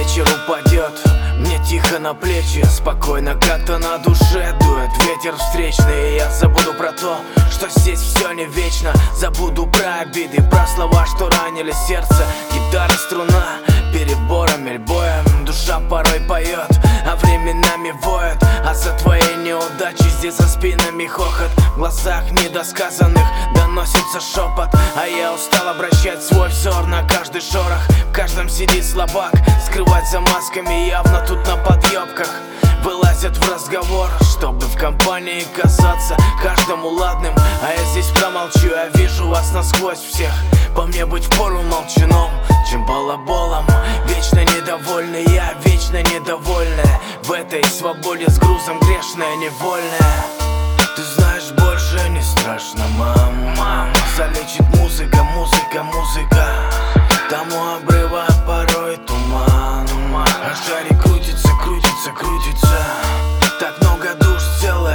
вечер упадет мне тихо на плечи, спокойно как-то на душе дует ветер встречный. И я забуду про то, что здесь все не вечно. Забуду про обиды, про слова, что ранили сердце. Гитара, струна, перебором или боем. Душа порой поет, а временами воет. А за твои неудачи здесь за спинами хохот. В глазах недосказанных доносится шепот. А я устал обращать свой взор на каждый шорох. В каждом сидит слабак, скрывать за масками явно тут на подъебках. Вылазят в разговор, чтобы в компании казаться каждому ладным. А я здесь промолчу, я вижу вас насквозь всех. По мне быть впору молчуном, чем балаболом. Вечно недовольный я, вечно недовольная. В этой свободе с грузом грешная, невольная. Ты знаешь, больше не страшно, мам. Залечит музыка, музыка, музыка. Там у обрыва порой туман. А шарик крутится, крутится, крутится. Так много душ, целый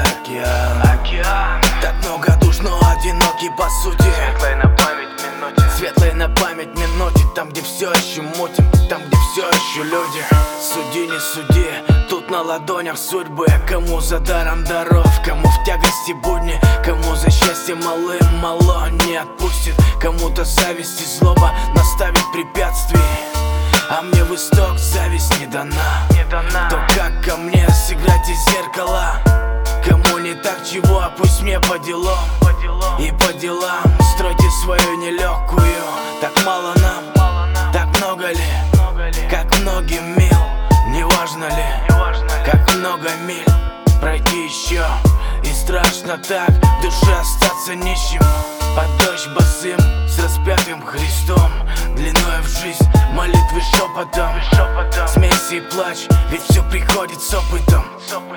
океан. Так много душ, но одинокий по сути. Светлая на память минуте. Светлая на память минуте. Там, где все еще мутим, там, где все еще люди. Суди, не суди, тут на ладонях судьбы. Кому за даром даров, кому в тягости будни. Кому за счастье малым мало не отпустит. Кому-то зависть и злоба наставит препятствий. А мне в исток зависть не дана. То как ко мне сыграть из зеркала? Кому не так чего, а пусть мне по делам. И по делам стройте свою нелегкую. Так мало нам, так много ли? Как многим мил, не важно ли? Как много миль пройти еще. И страшно так в душе остаться нищим. Под дождь босым с распятым Христом. Длиною в жизнь, молитвы шепотом. Смейся и плачь, ведь все приходит с опытом.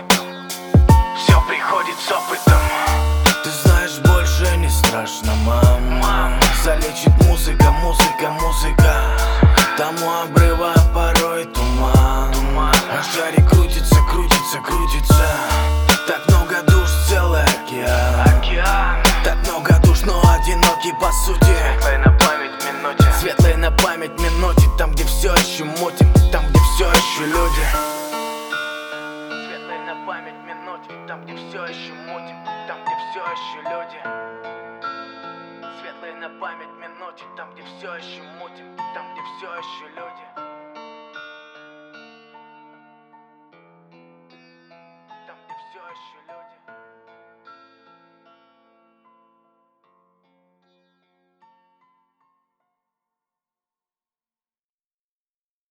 Все приходит с опытом. Ты знаешь, больше не страшно, мам. Залечит музыка, музыка, музыка. Там у обрыва порой туман. А шарик крутится, крутится, крутится. Так много душ, целый океан. Так много душ, но одинокий по сути. Светлая на память минуте. Светлая на память минуте. Там, где все еще мутим, там, где все еще люди. Светлая на память минуте. Там, где все еще мутим, там, где все еще люди. Светлая на память минуте. Там, где все еще мутим, там, где все еще люди.